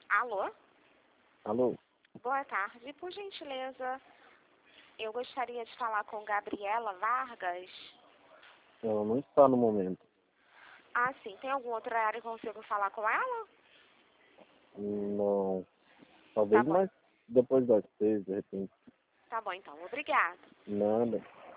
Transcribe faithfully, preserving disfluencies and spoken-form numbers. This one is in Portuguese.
Alô? Alô? Boa tarde. Por gentileza, eu gostaria de falar com Gabriela Vargas. Ela não está no momento. Ah, sim. Tem algum outro horário que eu consigo falar com ela? Não. Tá Talvez bom. mais depois das seis, de repente. Tá bom, então. Obrigada. Nada.